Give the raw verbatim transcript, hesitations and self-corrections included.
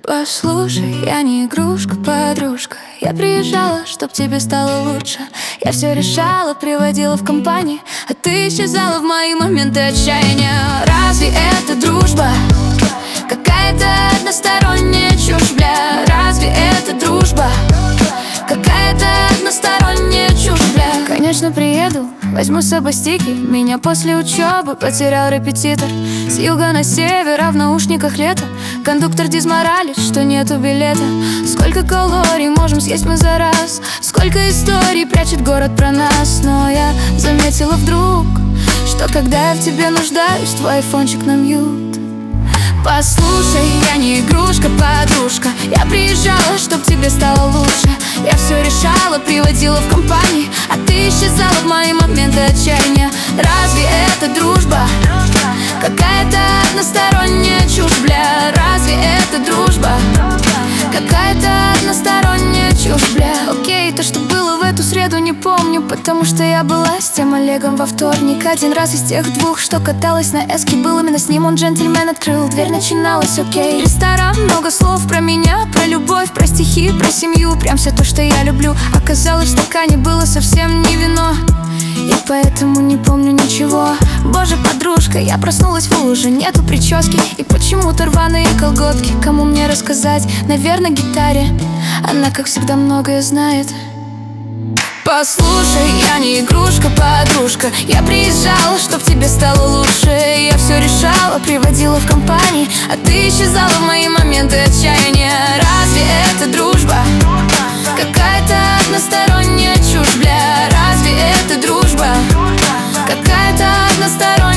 Послушай, я не игрушка, подружка. Я приезжала, чтоб тебе стало лучше. Я все решала, приводила в компании, а ты исчезала в мои моменты отчаяния. Разве это дружба? Какая-то односторонняя чушь, бля. Разве это дружба? Какая-то односторонняя чушь, бля. Конечно, приеду, возьму с собой стики. Меня после учебы потерял репетитор. С юга на север, а в наушниках лето. Кондуктор дизморалит, что нету билета. Сколько калорий можем съесть мы за раз? Сколько историй прячет город про нас? Но я заметила вдруг, что когда я в тебе нуждаюсь, твой айфончик на мьют. Послушай, я не игрушка, подружка. Я приезжала, чтоб тебе стало лучше. Я все решала, приводила в компании, а ты исчезала в мои моменты отчаяния. Разве это дружба? Какая-то односторонняя чушь, бля. Разве это дружба? Какая-то односторонняя чушь, бля. Окей, то, что было в эту среду, не помню, потому что я была с тем Олегом во вторник. Один раз из тех двух, что каталась на эске. Был именно с ним, он джентльмен, открыл дверь, начиналось окей. Ресторан, много слов про меня, про любовь, про стихи, про семью. Прям все то, что я люблю. Оказалось, в стакане было совсем не вино, и поэтому не помню ничего. Боже, подружка, я проснулась в луже. Нету прически и почему-то рваные колготки. Кому мне рассказать? Наверное, гитаре. Она, как всегда, многое знает. Послушай, я не игрушка, подружка. Я приезжала, чтоб тебе стало лучше. Я все решала, приводила в компании, а ты исчезала в мои моменты отчаяния. Разве это дружба? Какая-то односторонняя чушь, бля. Разве это дружба? Какая-то односторонняя